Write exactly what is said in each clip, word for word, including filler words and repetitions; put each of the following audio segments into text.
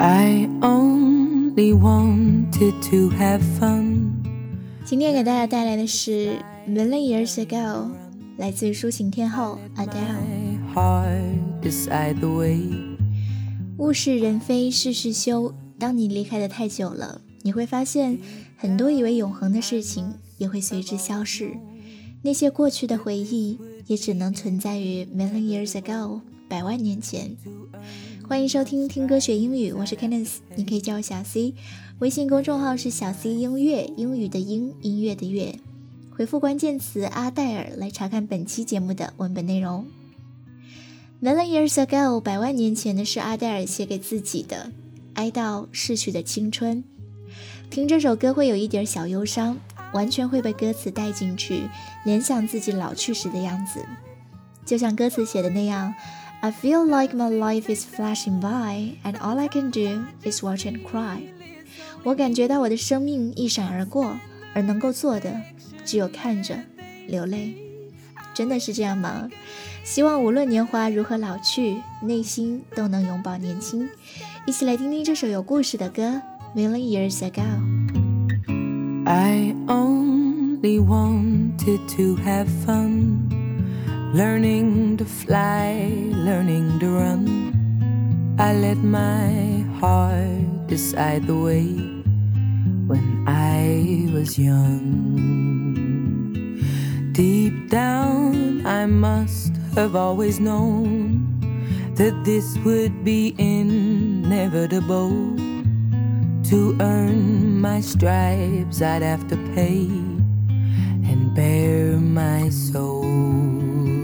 I only wanted to have fun。 今天给大家带来的是 Million Years Ago， 来自于抒情天后 Adele。 物是人非事事休，当你离开的太久了，你会发现很多以为永恒的事情也会随之消逝，那些过去的回忆也只能存在于 Million Years Ago， 百万年前。欢迎收听听歌学英语，我是 Kenneth， 你可以叫我小 C， 微信公众号是小 C 音乐，英语的英，音乐的乐，回复关键词阿黛尔来查看本期节目的文本内容。 Million Years Ago， 百万年前的是阿黛尔写给自己的，哀悼逝去的青春。听这首歌会有一点小忧伤，完全会被歌词带进去，联想自己老去时的样子，就像歌词写的那样， I feel like my life is flashing by and all I can do is watch and cry。 我感觉到我的生命一闪而过，而能够做的只有看着流泪。真的是这样吗？希望无论年华如何老去，内心都能永葆年轻。一起来听听这首有故事的歌 Million Years Ago。 I only wanted to have fun, learning to fly, learning to run. I let my heart decide the way when I was young. Deep down I must have always known that this would be inevitable. To earn my stripes I'd have to pay and bare my soul.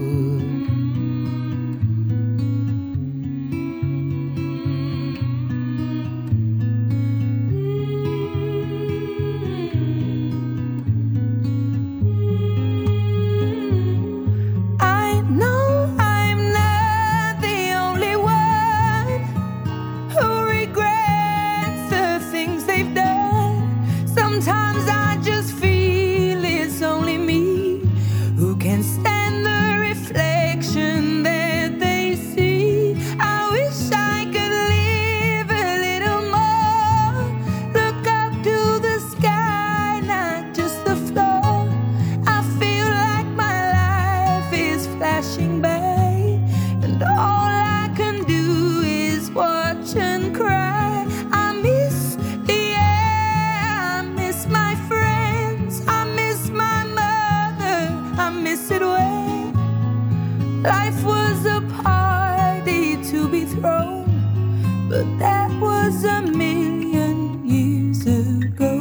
Life was a party to be thrown, but that was a million years ago.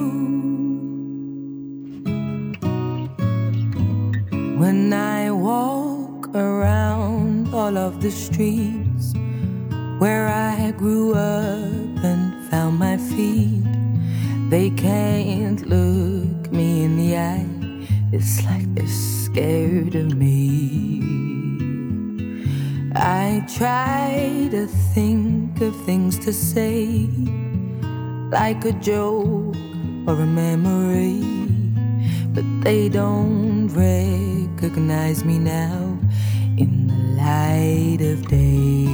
When I walk around all of the streets where I grew up and found my feet, they can't look me in the eye. It's like they're scared of me. I try to think of things to say, like a joke or a memory, but they don't recognize me now in the light of day.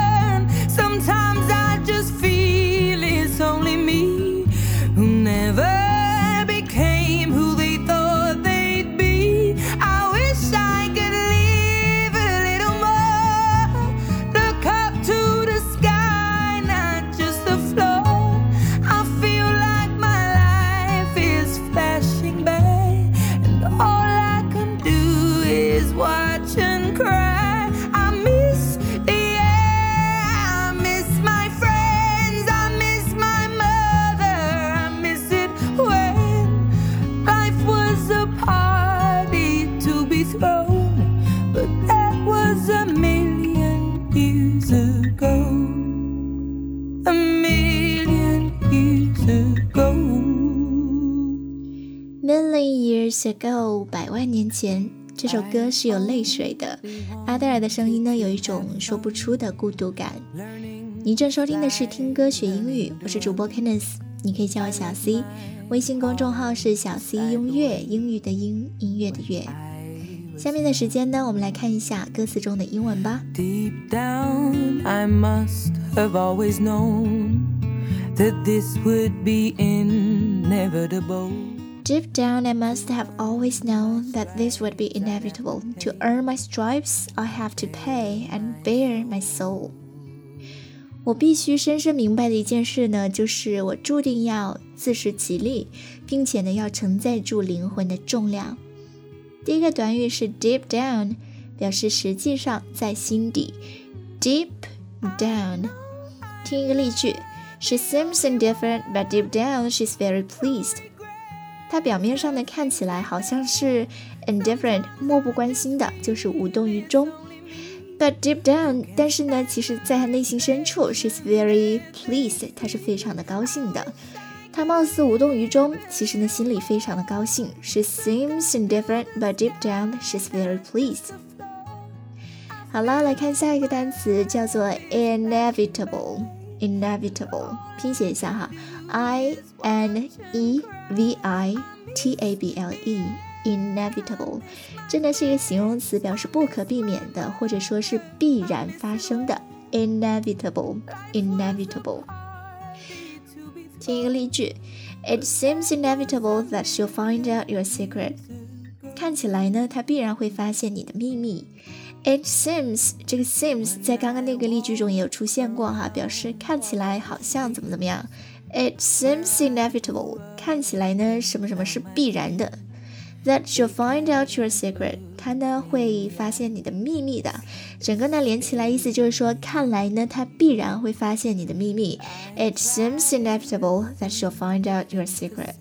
Never Million years ago， 百万年前，这首歌是有泪水的。阿黛尔的声音呢，有一种说不出的孤独感。你正收听的是听歌学英语，我是主播 Kenneth， 你可以叫我小 C， 微信公众号是小 C 音乐，英语的英，音乐的乐。下面的时间呢，我们来看一下歌词中的英文吧。 Deep down, I must have always known that this would be inevitable. Deep down, I must have always known that this would be inevitable. To earn my stripes, I have to pay and bare my soul. 我必须深深明白的一件事呢，就是我注定要自食其力，并且呢，要承载住灵魂的重量。第一个短语是 deep down， 表示实际上在心底。Deep down， 听一个例句 She seems indifferent, but deep down she's very pleased. 她表面上呢看起来好像是 indifferent， 漠不关心的，就是无动于衷。But deep down， 但是呢，其实在她内心深处 she's very pleased， 她是非常的高兴的。她貌似无动于衷，其实呢心里非常的高兴。She seems indifferent, but deep down she's very pleased. 好了，来看下一个单词，叫做 inevitable。 inevitable 拼写一下哈 I N E V I T A B L E inevitable， 真的是一个形容词，表示不可避免的，或者说是必然发生的。 inevitable inevitable 听一个例句 It seems inevitable that she'll find out your secret. 看起来呢，她必然会发现你的秘密。 It seems， 这个 seems 在刚刚那个例句中也有出现过哈，表示看起来好像怎么怎么样。 It seems inevitable， 看起来呢什么什么是必然的。That she'll find out your secret， 她呢会发现你的秘密的。整个呢连起来意思就是说，看来呢她必然会发现你的秘密。It seems inevitable that she'll find out your secret。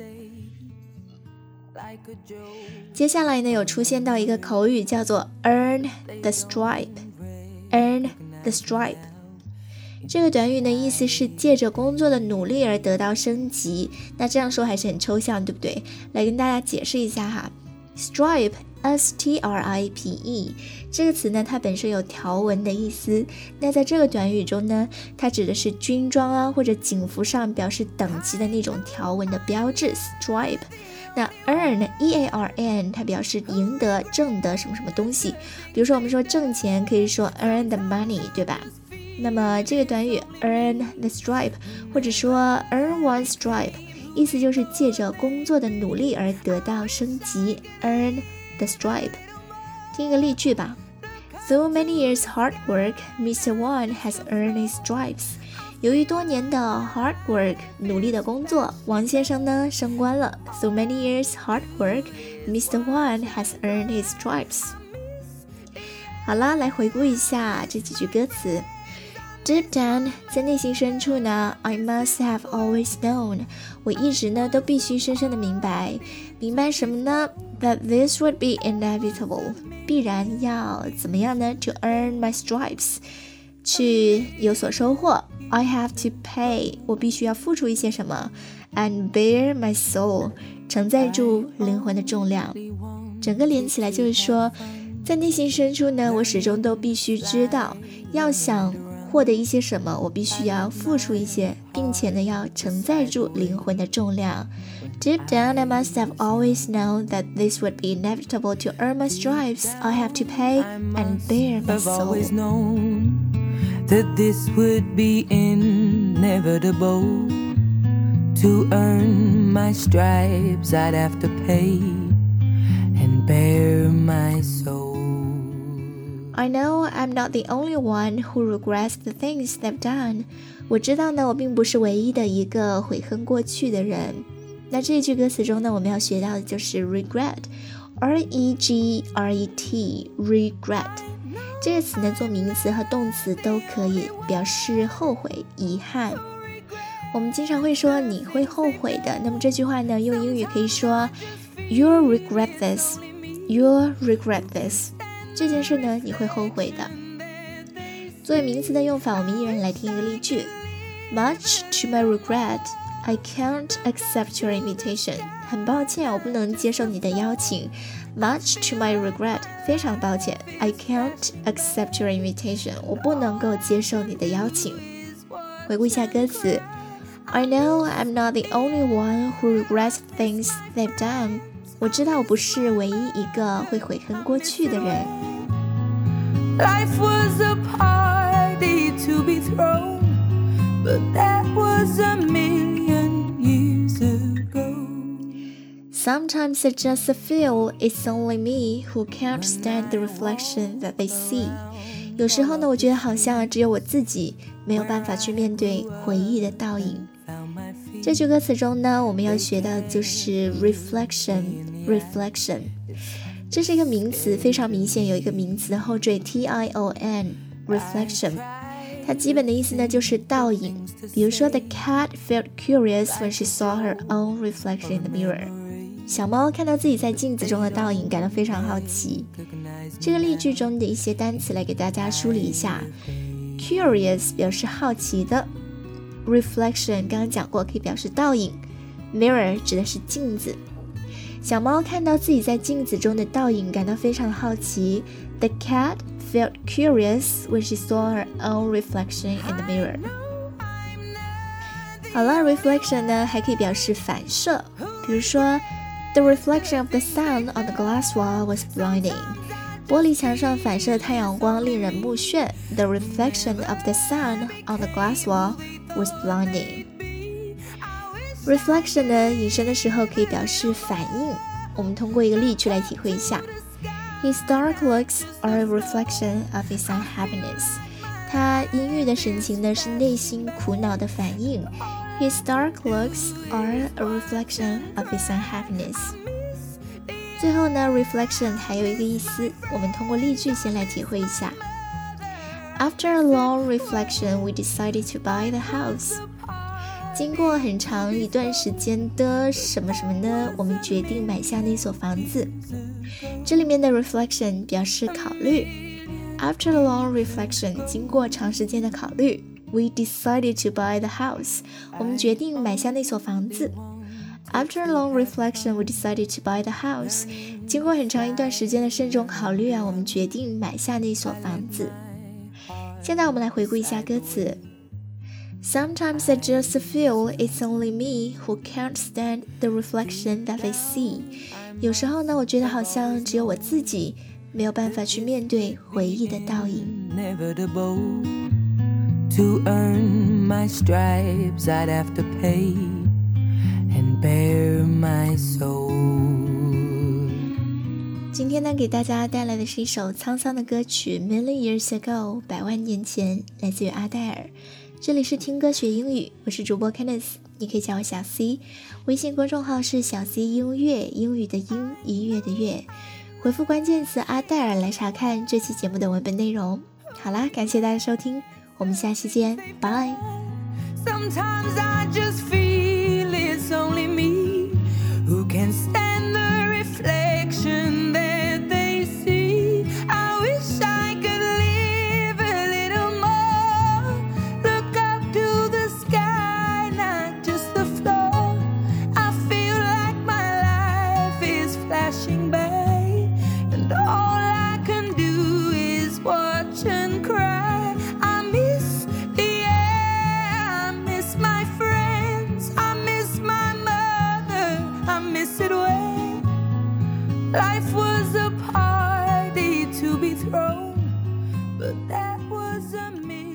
接下来呢有出现到一个口语叫做 earn the stripe。 earn the stripe 这个短语呢意思是借着工作的努力而得到升级。那这样说还是很抽象，对不对？来跟大家解释一下哈。 Stripe S T R I P E 这个词呢，它本身有条纹的意思。那在这个短语中呢，它指的是军装啊或者警服上表示等级的那种条纹的标志 Stripe。 那 earn E A R N 它表示赢得挣得什么什么东西。比如说我们说挣钱可以说 earn the money， 对吧？那么这个短语 earn the stripe 或者说 earn one stripe 意思就是借着工作的努力而得到升级。 earn the stripe 听一个例句吧 Through many years hard work, Mister Wang has earned his stripes. 由于多年的 hard work 努力的工作，王先生呢升官了。 Through many years hard work, Mister Wang has earned his stripes. 好啦，来回顾一下这几句歌词。Deep down， 在内心深处呢 I must have always known， 我一直呢都必须深深的明白。明白什么呢？ That this would be inevitable， 必然要怎么样呢？ To earn my stripes， 去有所收获。 I have to pay， 我必须要付出一些什么。 And bear my soul， 承载住灵魂的重量。整个连起来就是说，在内心深处呢，我始终都必须知道，要想获得一些什么，我必须要付出一些，并且呢要承载住灵魂的重量。 Deep down I must have always known that this would be inevitable. To earn my stripes, I have to pay and bear my soul. I've always known that this would be inevitable. To earn my stripes, I'd have to pay and bear my soul.I know I'm not the only one who regrets the things they've done. 我知道呢，我并不是唯一的一个悔恨过去的人。那这一句歌词中呢，我们要学到的就是 regret， R E G R E T regret 这个词呢，做名词和动词都可以，表示后悔、遗憾。我们经常会说你会后悔的，那么这句话呢，用英语可以说 You'll regret this. You'll regret this.这件事呢，你会后悔的。作为名词的用法，我们依然来听一个例句 Much to my regret, I can't accept your invitation. 很抱歉，我不能接受你的邀请。Much to my regret. 非常抱歉。I can't accept your invitation. 我不能够接受你的邀请。回顾一下歌词。I know I'm not the only one who regrets things they've done. 我知道我不是唯一一个会悔恨過去的人。 Life was a party to be thrown, but that was a million years ago. Sometimes I just feel it's only me who can't stand the reflection that they see. 有时候呢，我觉得好像只有我自己没有办法去面对回忆的倒影。这句歌词中呢，我们要学的就是 reflection reflection， 这是一个名词，非常明显有一个名词的后缀 T I O N reflection， 它基本的意思呢就是倒影。比如说 The cat felt curious when she saw her own reflection in the mirror， 小猫看到自己在镜子中的倒影感到非常好奇。这个例句中的一些单词来给大家梳理一下。 Curious 表示好奇的， Reflection 刚刚讲过可以表示倒影， Mirror 指的是镜子。小猫看到自己在镜子中的倒影感到非常好奇。 The cat felt curious when she saw her own reflection in the mirror。 好了， reflection 呢还可以表示反射，比如说 The reflection of the sun on the glass wall was blinding， 玻璃墙上反射太阳光令人目眩。 The reflection of the sun on the glass wall was blinding。 Reflection 呢引申的时候可以表示反应，我们通过一个例句来体会一下。 His dark looks are a reflection of his unhappiness。 他阴郁的神情呢是内心苦恼的反应。 His dark looks are a reflection of his unhappiness。 最后呢 reflection 还有一个意思，我们通过例句先来体会一下。 After a long reflection, we decided to buy the house。 经过很长一段时间的什么什么呢，我们决定买下那所房子。这里面的 reflection 表示考虑。 After a long reflection， 经过长时间的考虑， we decided to buy the house， 我们决定买下那所房子。After a long reflection, we decided to buy the house。 经过很长一段时间的慎重考虑啊，我们决定买下那所房子。现在我们来回顾一下歌词。 Sometimes I just feel it's only me who can't stand the reflection that they see。 有时候呢，我觉得好像只有我自己没有办法去面对回忆的倒影。 Inevitable to earn my stripes, I'd have to pay and bare my soul。 今天呢，给大家带来的是一首沧桑的歌曲 Million Years Ago， 百万年前，来自于阿黛尔。这里是听歌学英语，我是主播 Kenneth， 你可以叫我小 C， 微信公众号是小 C 音乐，英语的英，音乐的乐。回复关键词阿黛尔来查看这期节目的文本内容。好啦，感谢大家收听，我们下期见，拜。 Sometimes I just feel it's only me who can stand the reflection that they see. I wish I could live a little more, look up to the sky, not just the floor. I feel like my life is flashing by, and all I can do is watch and cry. I miss the air, I miss my friends, I miss my mother, I miss it when life was a party to be thrown, but that was a million